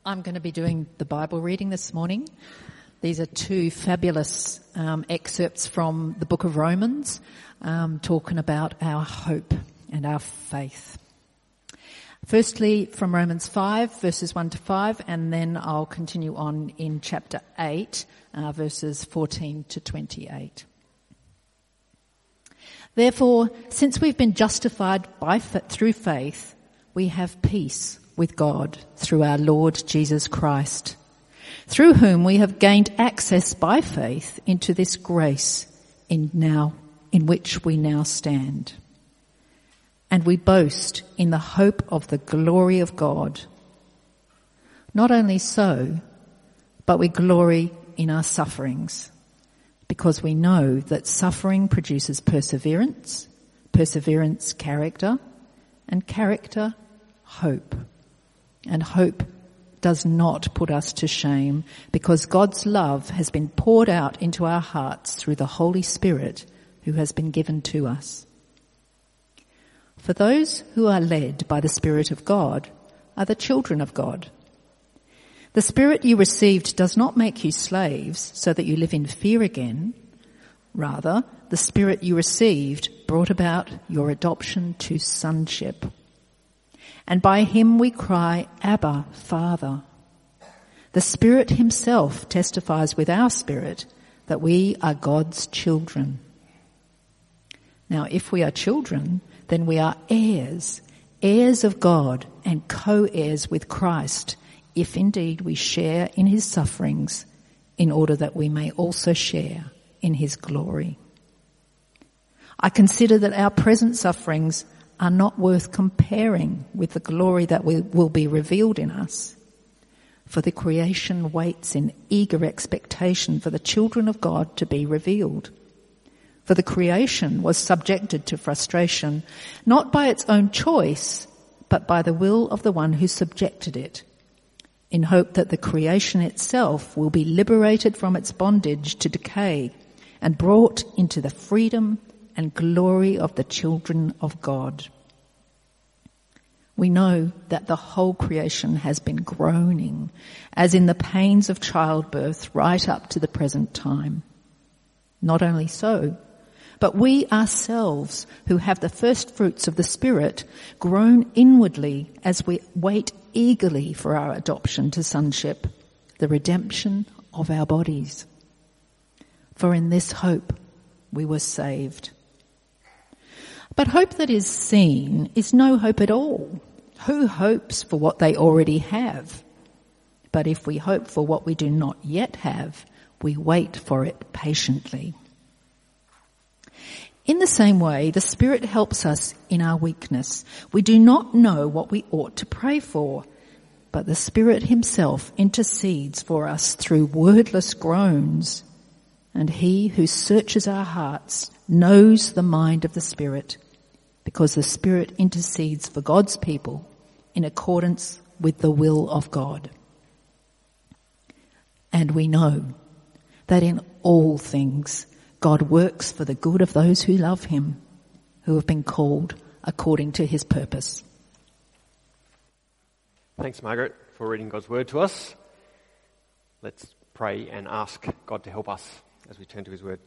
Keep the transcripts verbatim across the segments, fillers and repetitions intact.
I'm going to be doing the Bible reading this morning. These are two fabulous um, excerpts from the book of Romans, um, talking about our hope and our faith. Firstly, from Romans five, verses one to five, and then I'll continue on in chapter eight, uh, verses fourteen to twenty-eight. Therefore, since we've been justified by through faith, we have peace with God through our Lord Jesus Christ, through whom we have gained access by faith into this grace in now in which we now stand. And we boast in the hope of the glory of God. Not only so, but we glory in our sufferings, because we know that suffering produces perseverance, perseverance character, and character hope. And hope does not put us to shame, because God's love has been poured out into our hearts through the Holy Spirit who has been given to us. For those who are led by the Spirit of God are the children of God. The Spirit you received does not make you slaves so that you live in fear again. Rather, the Spirit you received brought about your adoption to sonship. And by him we cry, Abba, Father. The Spirit himself testifies with our spirit that we are God's children. Now, if we are children, then we are heirs, heirs of God and co-heirs with Christ, if indeed we share in his sufferings, in order that we may also share in his glory. I consider that our present sufferings are not worth comparing with the glory that will be revealed in us. For the creation waits in eager expectation for the children of God to be revealed. For the creation was subjected to frustration, not by its own choice, but by the will of the one who subjected it, in hope that the creation itself will be liberated from its bondage to decay and brought into the freedom and glory of the children of God. We know that the whole creation has been groaning, as in the pains of childbirth, right up to the present time. Not only so, but we ourselves, who have the first fruits of the Spirit, groan inwardly as we wait eagerly for our adoption to sonship, the redemption of our bodies. For in this hope we were saved. But hope that is seen is no hope at all. Who hopes for what they already have? But if we hope for what we do not yet have, we wait for it patiently. In the same way, the Spirit helps us in our weakness. We do not know what we ought to pray for, but the Spirit himself intercedes for us through wordless groans. And he who searches our hearts knows the mind of the Spirit, because the Spirit intercedes for God's people in accordance with the will of God. And we know that in all things God works for the good of those who love him, who have been called according to his purpose. Thanks, Margaret, for reading God's word to us. Let's pray and ask God to help us as we turn to his word.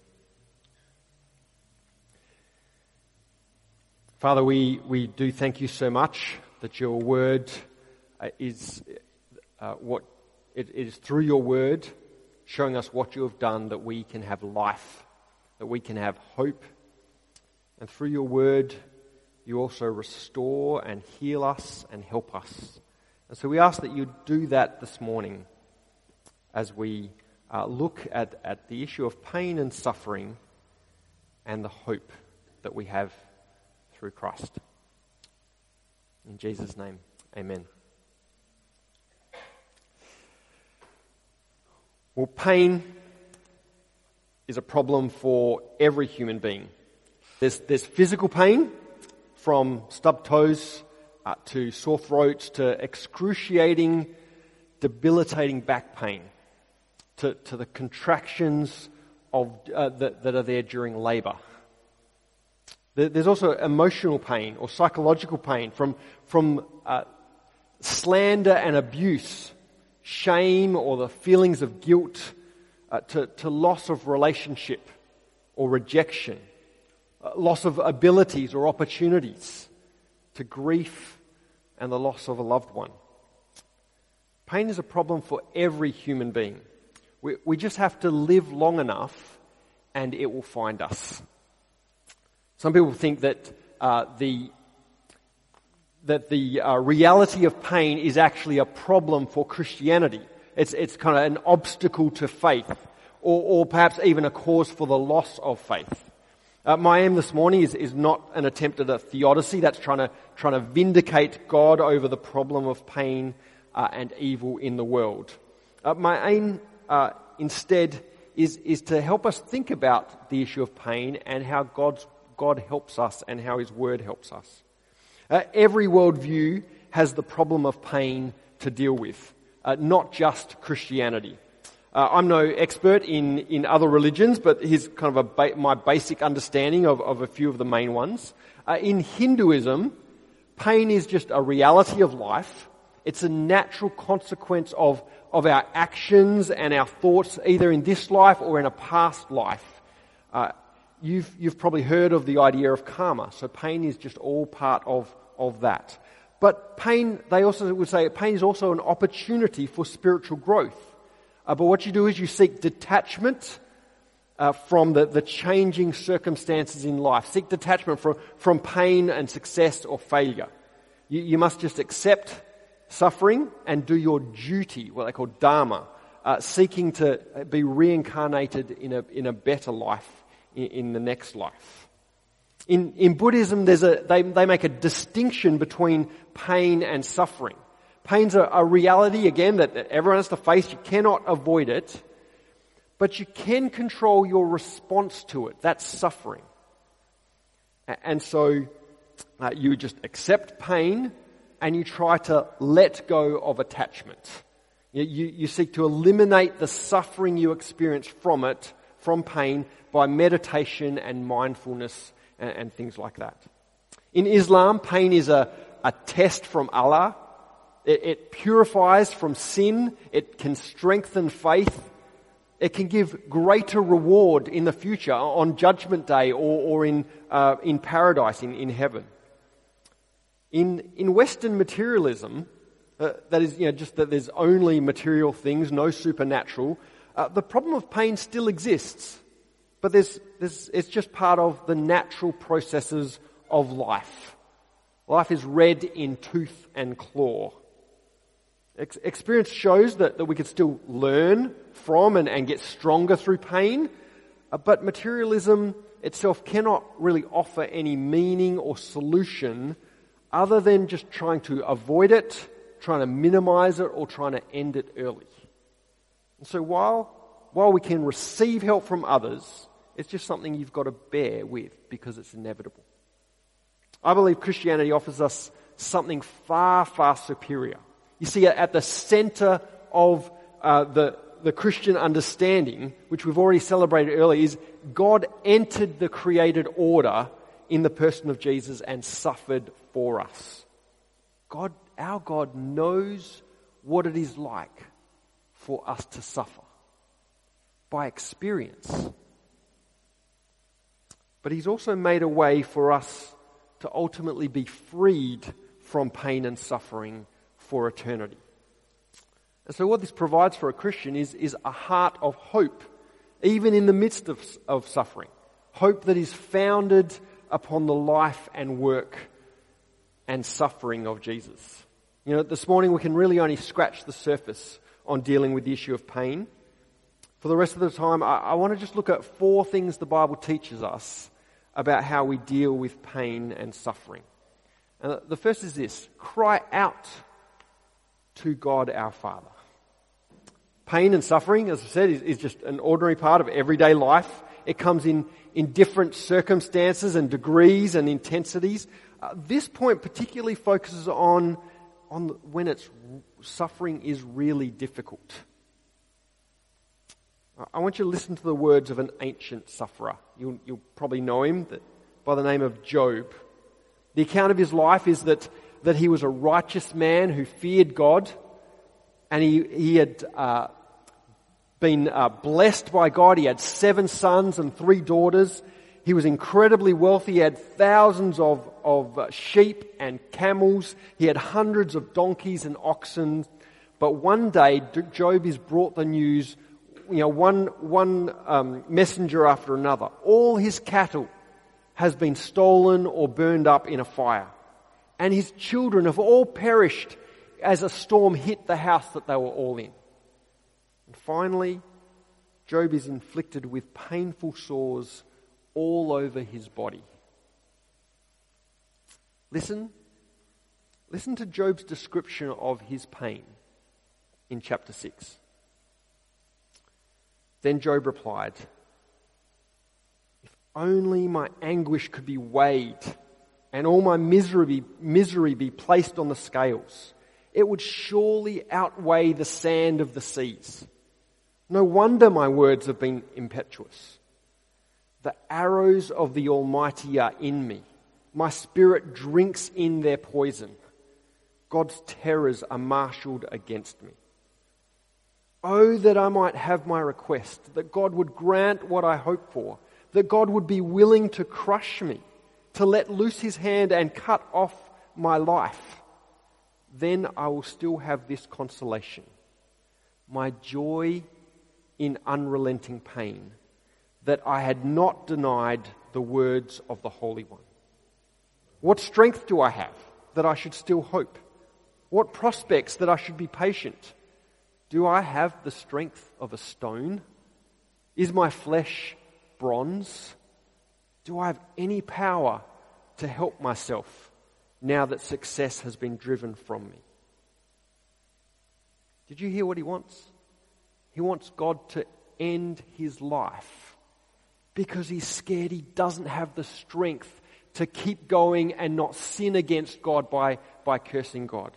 Father, we, we do thank you so much that your word uh, is uh, what it, it is through your word showing us what you have done that we can have life, that we can have hope. And through your word, you also restore and heal us and help us. And so we ask that you do that this morning as we uh, look at, at the issue of pain and suffering and the hope that we have through Christ. In Jesus' name, amen. Well, pain is a problem for every human being. There's, there's physical pain, from stubbed toes uh, to sore throats to excruciating, debilitating back pain, to, to the contractions of uh, that, that are there during labour. There's also emotional pain or psychological pain from, from uh, slander and abuse shame or the feelings of guilt, uh, to, to loss of relationship or rejection, uh, loss of abilities or opportunities, to grief and the loss of a loved one. Pain is a problem for every human being. We, we just have to live long enough and it will find us. Some people think that uh, the that the uh, reality of pain is actually a problem for Christianity. It's it's kind of an obstacle to faith, or, or perhaps even a cause for the loss of faith. Uh, my aim this morning is, is not an attempt at a theodicy that's trying to trying to vindicate God over the problem of pain uh, and evil in the world. Uh, my aim uh, instead is is to help us think about the issue of pain and how God's God helps us and how His Word helps us. Uh, every worldview has the problem of pain to deal with, uh, not just Christianity. Uh, I'm no expert in, in other religions, but here's kind of a ba- my basic understanding of, of a few of the main ones. Uh, in Hinduism, pain is just a reality of life. It's a natural consequence of, of our actions and our thoughts, either in this life or in a past life. Uh, You've, you've probably heard of the idea of karma. So pain is just all part of, of that. But pain, they also would say, pain is also an opportunity for spiritual growth. Uh, but what you do is you seek detachment uh, from the, the changing circumstances in life. Seek detachment from, from pain and success or failure. You, you must just accept suffering and do your duty, what they call dharma, uh, seeking to be reincarnated in a, in a better life in the next life. In in Buddhism, there's a they they make a distinction between pain and suffering. Pain's a, a reality, again, that, that everyone has to face. You cannot avoid it, but you can control your response to it. That's suffering. And so uh, you just accept pain and you try to let go of attachment. You, you, you seek to eliminate the suffering you experience from it, from pain, by meditation and mindfulness and, and things like that. In Islam, pain is a, a test from Allah. It, it purifies from sin. It can strengthen faith. It can give greater reward in the future on Judgment Day or, or in uh, in paradise, in, in heaven. In in Western materialism, uh, that is, you know, just that there's only material things, no supernatural. Uh, the problem of pain still exists. But there's, there's, it's just part of the natural processes of life. Life is red in tooth and claw. Ex- experience shows that, that we can still learn from and, and get stronger through pain, uh, but materialism itself cannot really offer any meaning or solution other than just trying to avoid it, trying to minimize it, or trying to end it early. And so while, while we can receive help from others, it's just something you've got to bear with because it's inevitable. I believe Christianity offers us something far, far superior. You see, at the center of uh, the, the Christian understanding, which we've already celebrated earlier, is God entered the created order in the person of Jesus and suffered for us. God, our God knows what it is like for us to suffer by experience. But He's also made a way for us to ultimately be freed from pain and suffering for eternity. And so what this provides for a Christian is, is a heart of hope, even in the midst of, of suffering. Hope that is founded upon the life and work and suffering of Jesus. You know, this morning we can really only scratch the surface on dealing with the issue of pain. For the rest of the time, I, I want to just look at four things the Bible teaches us about how we deal with pain and suffering. And the first is this: cry out to God our Father. Pain and suffering, as I said, is, is just an ordinary part of everyday life. It comes in, in different circumstances and degrees and intensities. Uh, this point particularly focuses on, on when it's suffering is really difficult. I want you to listen to the words of an ancient sufferer. You'll, you'll probably know him by the name of Job. The account of his life is that, that he was a righteous man who feared God, And he, he had uh, been uh, blessed by God. He had seven sons and three daughters. He was incredibly wealthy. He had thousands of, of uh, sheep and camels. He had hundreds of donkeys and oxen. But one day, Job is brought the news, you know, one, one um, messenger after another. All his cattle has been stolen or burned up in a fire. And his children have all perished as a storm hit the house that they were all in. And finally, Job is inflicted with painful sores all over his body. Listen, listen to Job's description of his pain in chapter six. Then Job replied, "If only my anguish could be weighed and all my misery, misery be placed on the scales, it would surely outweigh the sand of the seas. No wonder my words have been impetuous. The arrows of the Almighty are in me. My spirit drinks in their poison. God's terrors are marshalled against me. Oh, that I might have my request, that God would grant what I hope for, that God would be willing to crush me, to let loose his hand and cut off my life. Then I will still have this consolation, my joy in unrelenting pain, that I had not denied the words of the Holy One. What strength do I have that I should still hope? What prospects that I should be patient? Do I have the strength of a stone? Is my flesh bronze? Do I have any power to help myself now that success has been driven from me?" Did you hear what he wants? He wants God to end his life because he's scared he doesn't have the strength to keep going and not sin against God by, by cursing God.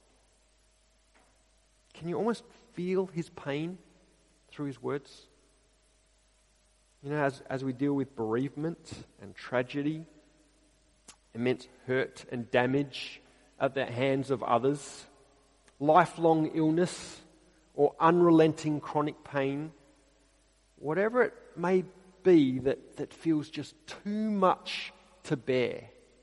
Can you almost feel his pain through his words? You know, as, as we deal with bereavement and tragedy, immense hurt and damage at the hands of others, lifelong illness or unrelenting chronic pain, whatever it may be that, that feels just too much to bear,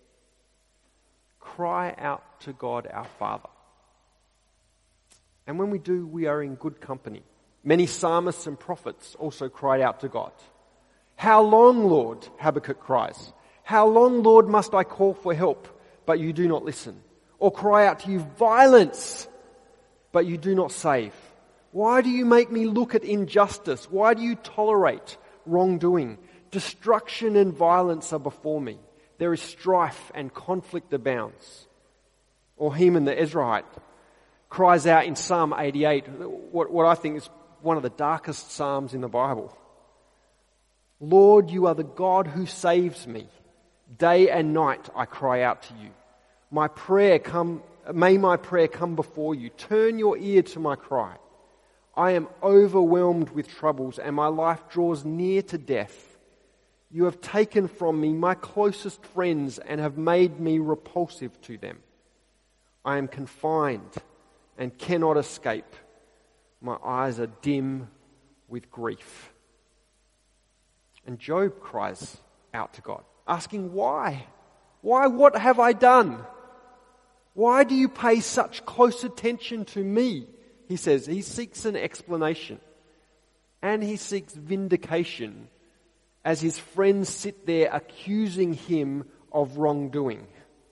cry out to God our Father. And when we do, we are in good company. Many psalmists and prophets also cried out to God. "How long, Lord?" Habakkuk cries. "How long, Lord, must I call for help, but you do not listen? Or cry out to you, violence, but you do not save? Why do you make me look at injustice? Why do you tolerate wrongdoing? Destruction and violence are before me. There is strife and conflict abounds." Or Heman the Ezrahite cries out in Psalm eighty-eight, what, what I think is one of the darkest psalms in the Bible. "Lord, you are the God who saves me. Day and night I cry out to you. My prayer come, may my prayer come before you. Turn your ear to my cry. I am overwhelmed with troubles and my life draws near to death. You have taken from me my closest friends and have made me repulsive to them. I am confined and cannot escape. My eyes are dim with grief." And Job cries out to God, asking why? Why, what have I done? Why do you pay such close attention to me? He says, he seeks an explanation. And he seeks vindication as his friends sit there accusing him of wrongdoing.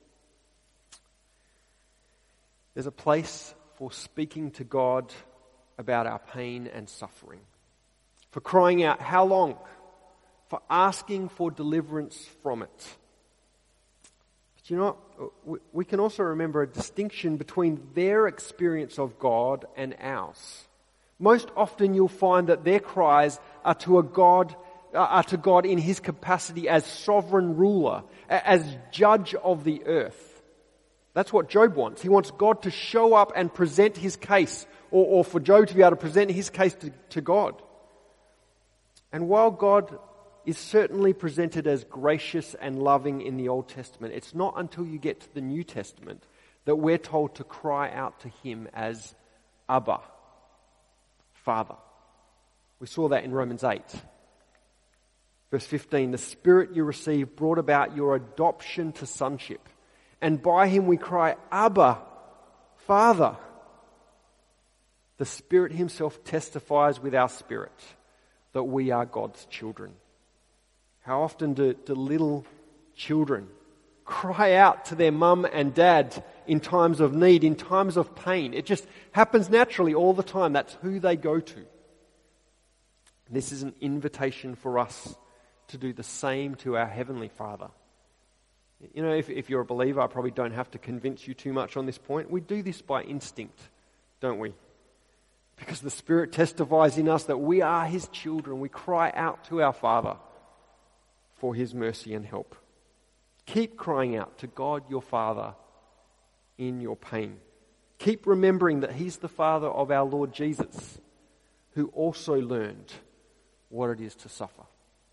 There's a place for speaking to God about our pain and suffering, for crying out, "How long?" for asking for deliverance from it. But you know what? We can also remember a distinction between their experience of God and ours. Most often you'll find that their cries are to a God, are to God in his capacity as sovereign ruler, as judge of the earth. That's what Job wants. He wants God to show up and present his case, or, or for Job to be able to present his case to, to God. And while God is certainly presented as gracious and loving in the Old Testament, it's not until you get to the New Testament that we're told to cry out to him as Abba, Father. We saw that in Romans eight. Verse fifteen, the Spirit you received brought about your adoption to sonship. And by him we cry, Abba, Father. The Spirit himself testifies with our spirit that we are God's children. How often do, do little children cry out to their mum and dad in times of need, in times of pain? It just happens naturally all the time. That's who they go to. This is an invitation for us to do the same to our Heavenly Father. You know, if, if you're a believer, I probably don't have to convince you too much on this point. We do this by instinct, don't we? Because the Spirit testifies in us that we are His children. We cry out to our Father for His mercy and help. Keep crying out to God your Father in your pain. Keep remembering that He's the Father of our Lord Jesus, who also learned what it is to suffer.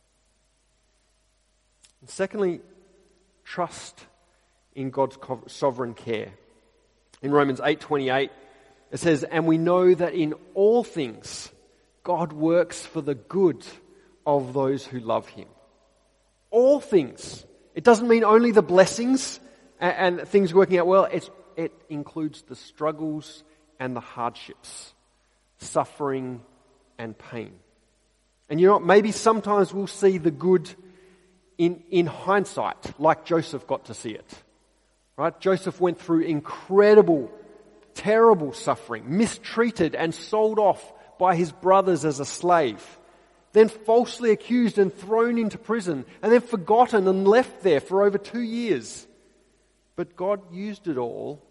And secondly, trust in God's sovereign care. In Romans eight twenty-eight, it says, and we know that in all things God works for the good of those who love Him. All things. It doesn't mean only the blessings and, and things working out well. It's, it includes the struggles and the hardships, suffering and pain. And you know what? Maybe sometimes we'll see the good in, in hindsight, like Joseph got to see it. Right? Joseph went through incredible, terrible suffering, mistreated and sold off by his brothers as a slave, then falsely accused and thrown into prison, and then forgotten and left there for over two years. But God used it all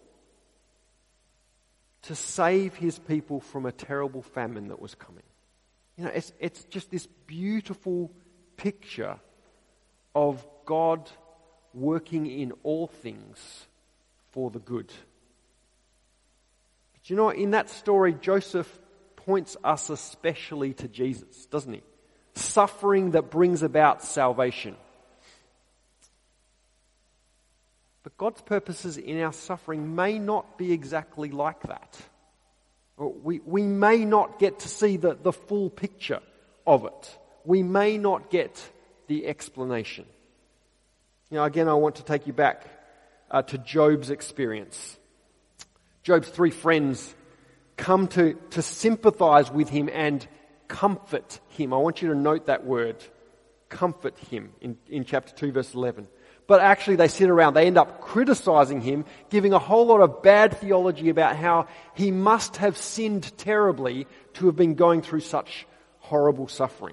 to save His people from a terrible famine that was coming. You know, it's, it's just this beautiful picture of God working in all things for the good. But you know, in that story, Joseph points us especially to Jesus, doesn't he? Suffering that brings about salvation. But God's purposes in our suffering may not be exactly like that. We, we may not get to see the, the full picture of it. We may not get the explanation. You know, again, I want to take you back uh, to Job's experience. Job's three friends come to, to sympathize with him and comfort him. I want you to note that word, comfort him, in, in chapter two, verse eleven. But actually they sit around, they end up criticizing him, giving a whole lot of bad theology about how he must have sinned terribly to have been going through such horrible suffering.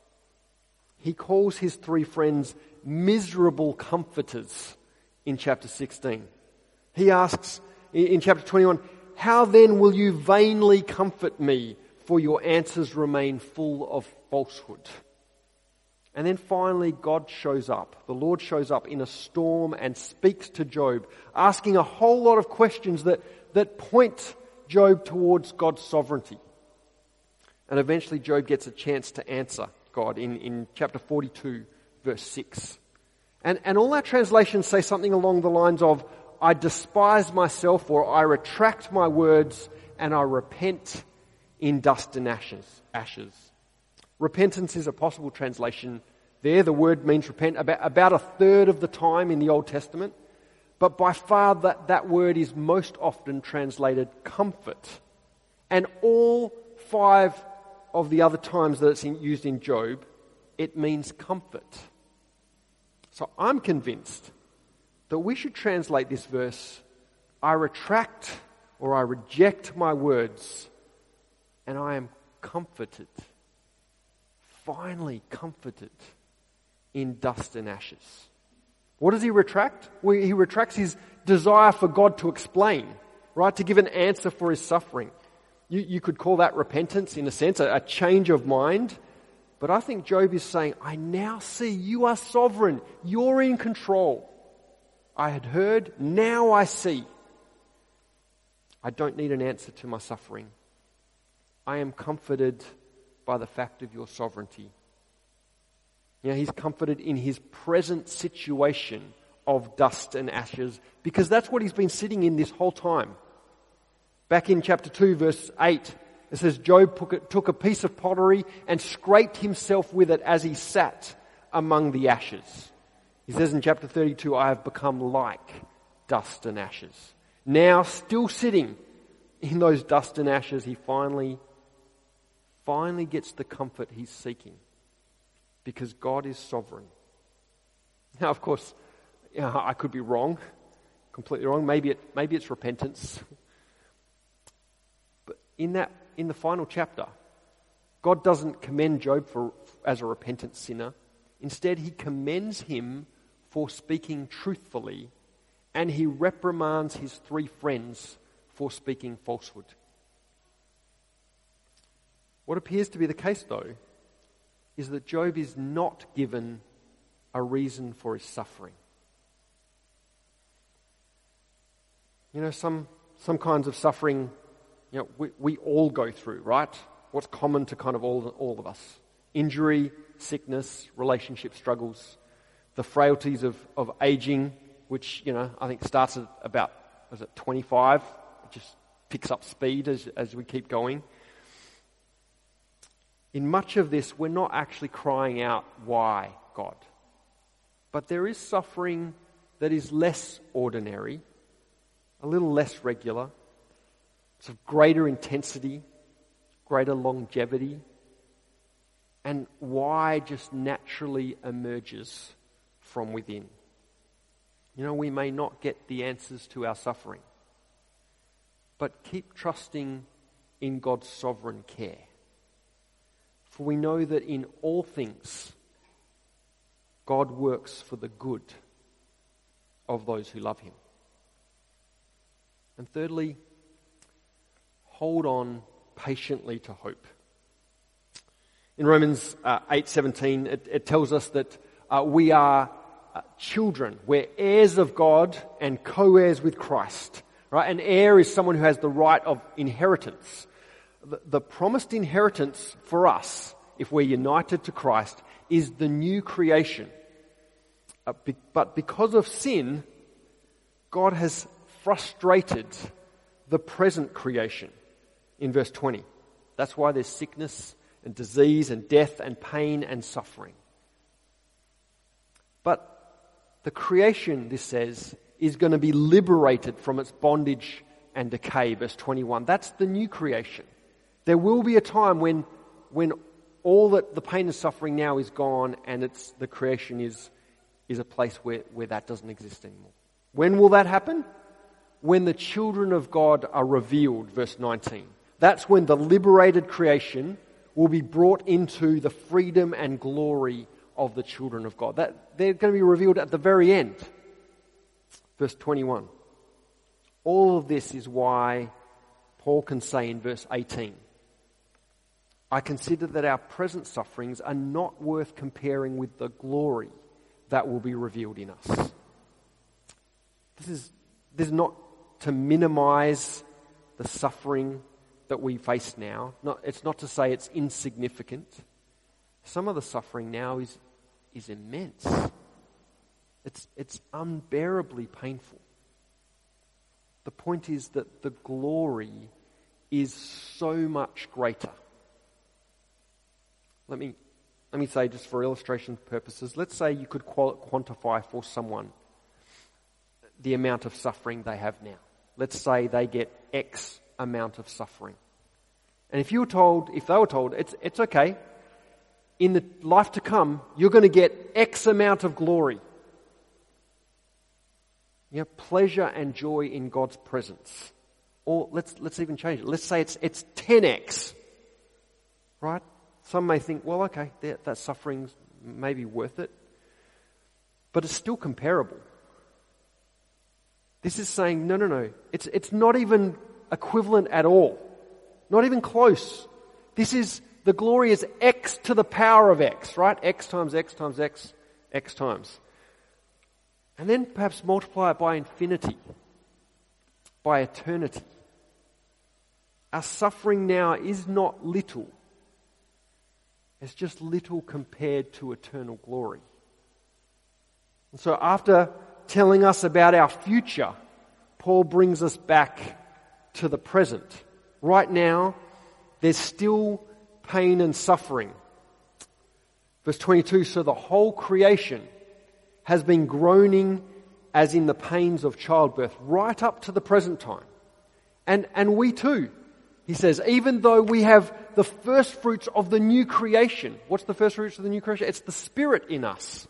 He calls his three friends miserable comforters in chapter sixteen. He asks in chapter twenty-one, how then will you vainly comfort me, for your answers remain full of falsehood? And then finally God shows up. The Lord shows up in a storm and speaks to Job, asking a whole lot of questions that, that point Job towards God's sovereignty. And eventually Job gets a chance to answer God in, in chapter forty-two, verse six. And, and all our translations say something along the lines of, I despise myself, or I retract my words, and I repent in dust and ashes. ashes. Repentance is a possible translation there. The word means repent about, about a third of the time in the Old Testament. But by far that, that word is most often translated comfort. And all five of the other times that it's in, used in Job, it means comfort. So I'm convinced that we should translate this verse, I retract or I reject my words, and I am comforted. Finally comforted in dust and ashes. What does he retract? Well, he retracts his desire for God to explain, right? To give an answer for his suffering. You, you could call that repentance in a sense, a, a change of mind. But I think Job is saying, I now see you are sovereign. You're in control. I had heard, now I see. I don't need an answer to my suffering. I am comforted by the fact of your sovereignty. You know, he's comforted in his present situation of dust and ashes, because that's what he's been sitting in this whole time. Back in chapter two, verse eight, it says, Job took a piece of pottery and scraped himself with it as he sat among the ashes. He says in chapter thirty-two, I have become like dust and ashes. Now, still sitting in those dust and ashes, he finally, finally gets the comfort he's seeking, because God is sovereign. Now, of course, you know, I could be wrong, completely wrong. Maybe it, maybe it's repentance. But in that, in the final chapter, God doesn't commend Job for as a repentant sinner. Instead, he commends him for speaking truthfully, and he reprimands his three friends for speaking falsehood. What appears to be the case, though, is that Job is not given a reason for his suffering. You know, some some kinds of suffering, you know, we, we all go through, right? What's common to kind of all all of us? Injury, sickness, relationship struggles, the frailties of, of aging, which, you know, I think starts at about, was it twenty-five? It just picks up speed as, as we keep going. In much of this, we're not actually crying out, why, God? But there is suffering that is less ordinary, a little less regular, it's of greater intensity, greater longevity, and why just naturally emerges from within. You know, we may not get the answers to our suffering, but keep trusting in God's sovereign care. For we know that in all things, God works for the good of those who love him. And thirdly, hold on patiently to hope. In Romans uh, eight seventeen, it, it tells us that uh, we are uh, children. We're heirs of God and co-heirs with Christ. Right? An heir is someone who has the right of inheritance. The, the promised inheritance for us, if we're united to Christ, is the new creation. Uh, be, but because of sin, God has frustrated the present creation in verse twenty. That's why there's sickness and disease and death and pain and suffering. But the creation, this says, is going to be liberated from its bondage and decay, verse twenty-one. That's the new creation. There will be a time when when all that the pain and suffering now is gone, and it's the creation is is a place where, where that doesn't exist anymore. When will that happen? When the children of God are revealed, verse nineteen. That's when the liberated creation will be brought into the freedom and glory of the children of God. That they're going to be revealed at the very end. Verse twenty-one. All of this is why Paul can say in verse eighteen, I consider that our present sufferings are not worth comparing with the glory that will be revealed in us. This is, this is not to minimize the suffering that we face now. Not, it's not to say it's insignificant. Some of the suffering now is, is immense. It's, it's unbearably painful. The point is that the glory is so much greater. Let me, let me say, just for illustration purposes, let's say you could qual- quantify for someone the amount of suffering they have now. Let's say they get X amount of suffering. And if you were told, if they were told, it's, it's okay, in the life to come, you're going to get X amount of glory. You know, pleasure and joy in God's presence. Or let's let's even change it. Let's say it's it's ten X. Right? Some may think, well, okay, that, that suffering's maybe worth it. But it's still comparable. This is saying, no, no, no. It's it's not even equivalent at all. Not even close. This is, the glory is X to the power of X, right? X times X times X, X times. And then perhaps multiply it by infinity, by eternity. Our suffering now is not little. It's just little compared to eternal glory. And so after telling us about our future, Paul brings us back to the present. Right now, there's still pain and suffering. Verse twenty-two, so the whole creation has been groaning as in the pains of childbirth, right up to the present time. And, and we too, he says, even though we have the first fruits of the new creation. What's the first fruits of the new creation? It's the Spirit in us.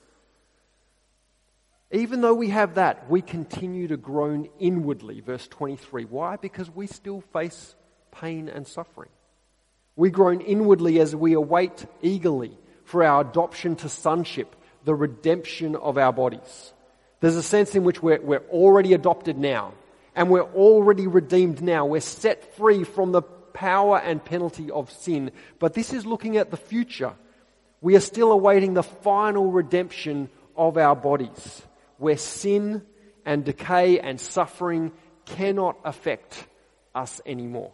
Even though we have that, we continue to groan inwardly, verse twenty-three. Why? Because we still face pain and suffering. We groan inwardly as we await eagerly for our adoption to sonship, the redemption of our bodies. There's a sense in which we're, we're already adopted now, and we're already redeemed now. We're set free from the power and penalty of sin. But this is looking at the future. We are still awaiting the final redemption of our bodies, where sin and decay and suffering cannot affect us anymore.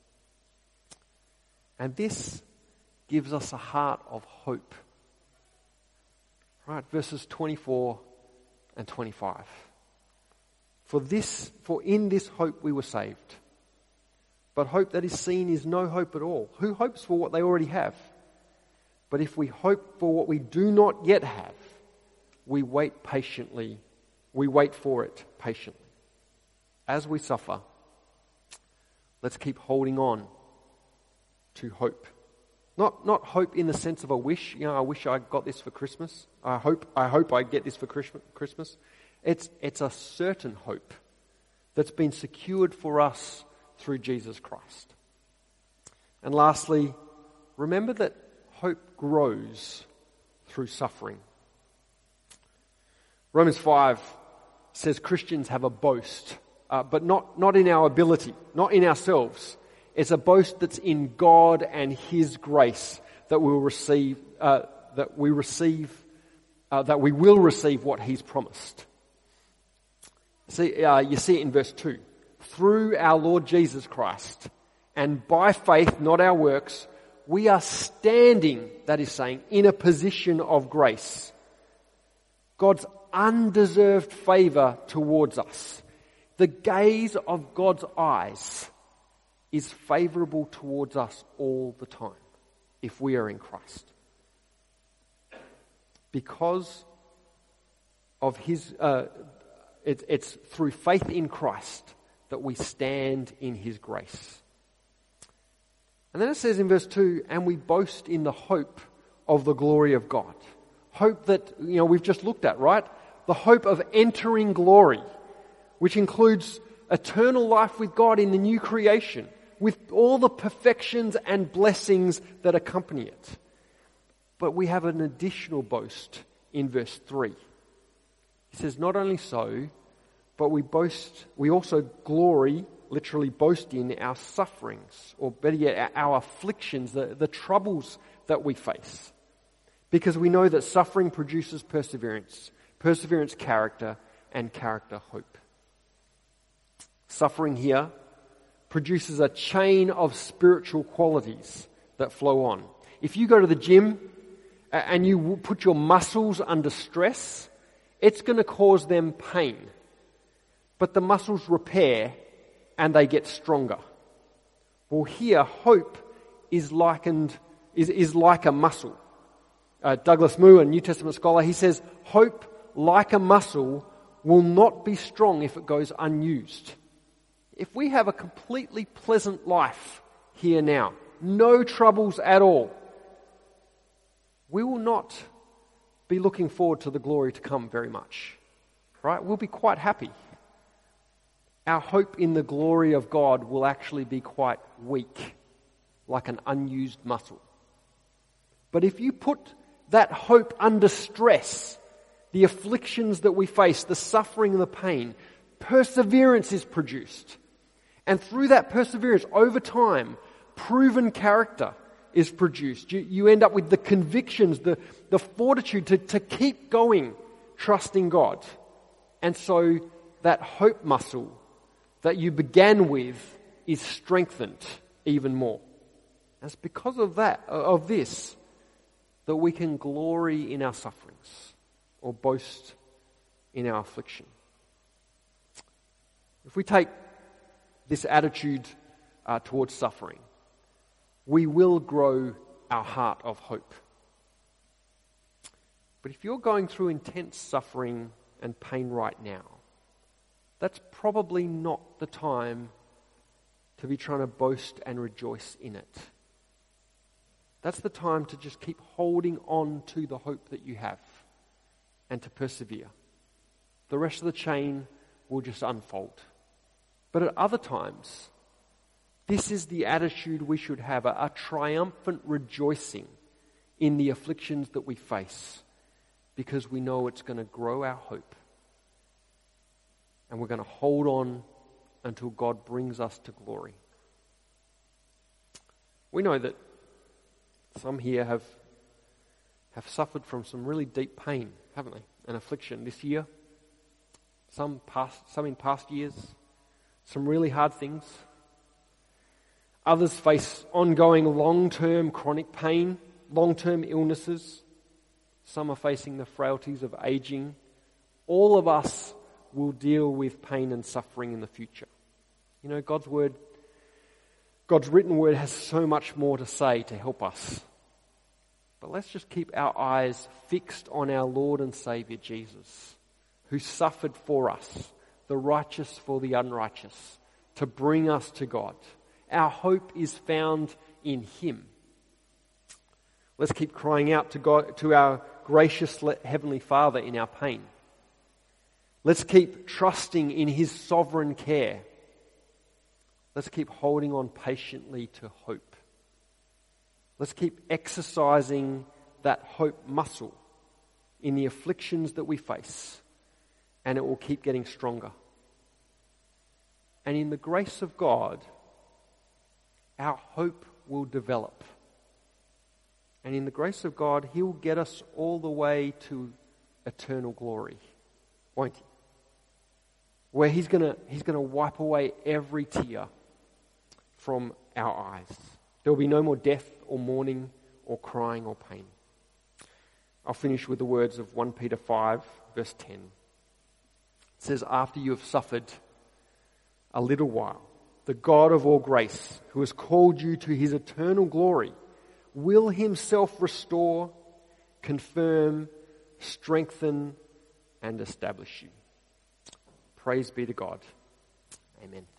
And this gives us a heart of hope. Right, verses twenty-four and twenty-five. For this, for in this hope we were saved. But hope that is seen is no hope at all. Who hopes for what they already have? But if we hope for what we do not yet have, we wait patiently. We wait for it patiently. As we suffer, let's keep holding on to hope. Not not hope in the sense of a wish. You know, I wish I got this for Christmas. I hope I hope I get this for Christmas. It's it's a certain hope that's been secured for us through Jesus Christ. And lastly, remember that hope grows through suffering. Romans five says Christians have a boast, uh, but not, not in our ability, not in ourselves. It's a boast that's in God and His grace that we will receive, uh, that we receive, uh, that we will receive what He's promised. See, uh, you see it in verse two. Through our Lord Jesus Christ, and by faith, not our works, we are standing, that is saying, in a position of grace. God's undeserved favor towards us. The gaze of God's eyes is favorable towards us all the time if we are in Christ. Because of His, uh, it, it's through faith in Christ that we stand in His grace. And then it says in verse two, and we boast in the hope of the glory of God. Hope that, you know, we've just looked at, right? The hope of entering glory, which includes eternal life with God in the new creation, with all the perfections and blessings that accompany it. But we have an additional boast in verse three. He says, not only so, but we boast, we also glory, literally boast in our sufferings, or better yet, our afflictions, the, the troubles that we face. Because we know that suffering produces perseverance, perseverance character, and character hope. Suffering here produces a chain of spiritual qualities that flow on. If you go to the gym and you put your muscles under stress, it's going to cause them pain. But the muscles repair and they get stronger. Well, here, hope is likened, is, is like a muscle. Uh, Douglas Moo, a New Testament scholar, he says, hope, like a muscle, will not be strong if it goes unused. If we have a completely pleasant life here now, no troubles at all, we will not be looking forward to the glory to come very much. Right? We'll be quite happy. Our hope in the glory of God will actually be quite weak, like an unused muscle. But if you put that hope under stress, the afflictions that we face, the suffering and the pain, perseverance is produced. And through that perseverance, over time, proven character is produced. You, you end up with the convictions, the, the fortitude to, to keep going, trusting God. And so that hope muscle that you began with is strengthened even more. And it's because of that, of this, that we can glory in our sufferings or boast in our affliction. If we take this attitude uh, towards suffering, we will grow our heart of hope. But if you're going through intense suffering and pain right now, that's probably not the time to be trying to boast and rejoice in it. That's the time to just keep holding on to the hope that you have and to persevere. The rest of the chain will just unfold. But at other times, this is the attitude we should have, a, a triumphant rejoicing in the afflictions that we face, because we know it's going to grow our hope. And we're going to hold on until God brings us to glory. We know that some here have have suffered from some really deep pain, haven't they? And affliction this year. Some past, some in past years. Some really hard things. Others face ongoing long-term chronic pain, long-term illnesses. Some are facing the frailties of aging. All of us will deal with pain and suffering in the future. You know, God's word, God's written word has so much more to say to help us. But let's just keep our eyes fixed on our Lord and Saviour Jesus, who suffered for us, the righteous for the unrighteous, to bring us to God. Our hope is found in Him. Let's keep crying out to God, to our gracious Heavenly Father in our pain. Let's keep trusting in His sovereign care. Let's keep holding on patiently to hope. Let's keep exercising that hope muscle in the afflictions that we face, and it will keep getting stronger. And in the grace of God, our hope will develop. And in the grace of God, He'll get us all the way to eternal glory, won't He? Where He's gonna He's gonna wipe away every tear from our eyes. There will be no more death or mourning or crying or pain. I'll finish with the words of First Peter five, verse ten. It says, after you have suffered a little while, the God of all grace, who has called you to His eternal glory, will Himself restore, confirm, strengthen, and establish you. Praise be to God. Amen.